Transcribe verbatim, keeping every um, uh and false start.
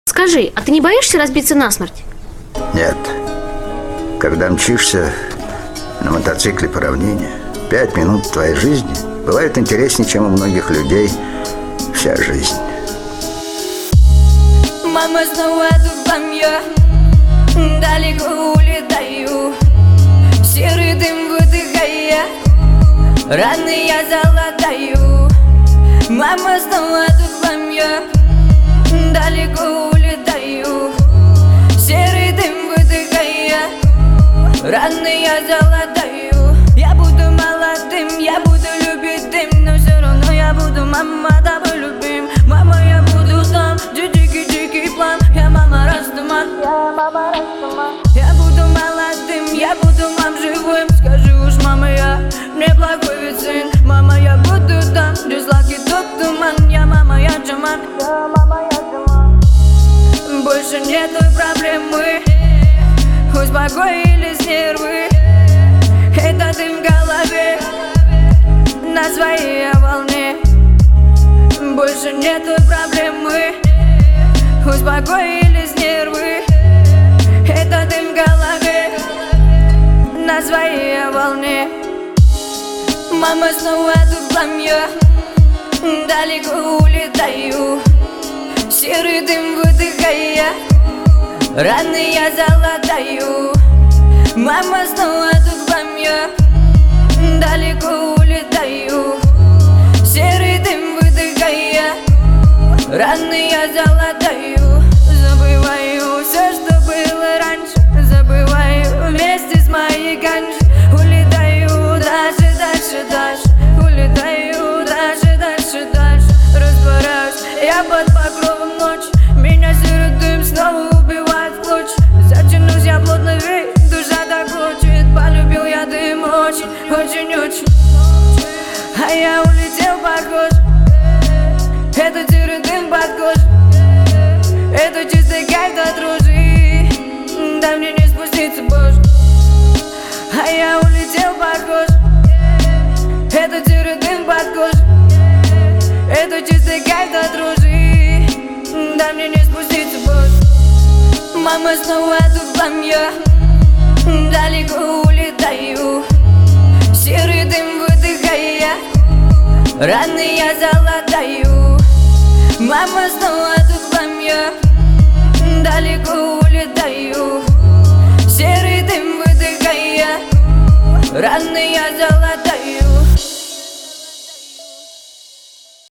Скажи, а ты не боишься разбиться насмерть? Нет. Когда мчишься на мотоцикле по равнине, пять минут твоей жизни бывает интереснее, чем у многих людей вся жизнь. Мама, снова тут вам я далеко улетаю, серый дым выдыхая, раны я залатаю. Мама, снова тут вам я далеко улетаю, серый дым выдыхая, раны я залатаю. Я буду молодым, я буду любить дым, но все равно я буду, мама, тобой любим. Мама, я буду там, где дикий-дикий план. Я мама Растаман, я мама Растаман. Я буду молодым, я буду мам живым. Скажи уж, мама, я неплохой ведь сын. Мама, я буду там, где злаки тот туман. Я мама, я Джаман, я мама, я Джаман. Больше нет той проблемы, успокоились нервы. Это ты в голове на своей волне. Больше нет той проблемы, успокоились нервы. Это ты в голове на своей волне. Мама, снова тут пламя, далеко улетаю, серый дым выдыхая, раны я залатаю. Мама, снова тут пламя, далеко улетаю, серый дым выдыхая, раны я залатаю. Забываю все, что было раньше, забываю вместе с моей ганджей. Улетаю дальше, дальше, дальше, улетаю дальше, дальше, дальше. Растворяюсь я под покровом ночи, меня серый дым снова убивает в клочья. Затянусь я плотно, ведь душа так хочет. Полюбил я дым очень, очень, очень, а я улетел, похож. Это серый дым под кожей, это чистый кайф до дрожи. Да мне не спуститься, боже, а я улетел, похож. Это серый дым под кожей, это чистый кайф до дрожи. Да мне не спуститься, боже. Мама, снова тут пламя, далеко улетаю, серый дым выдыхая, раны я залатаю.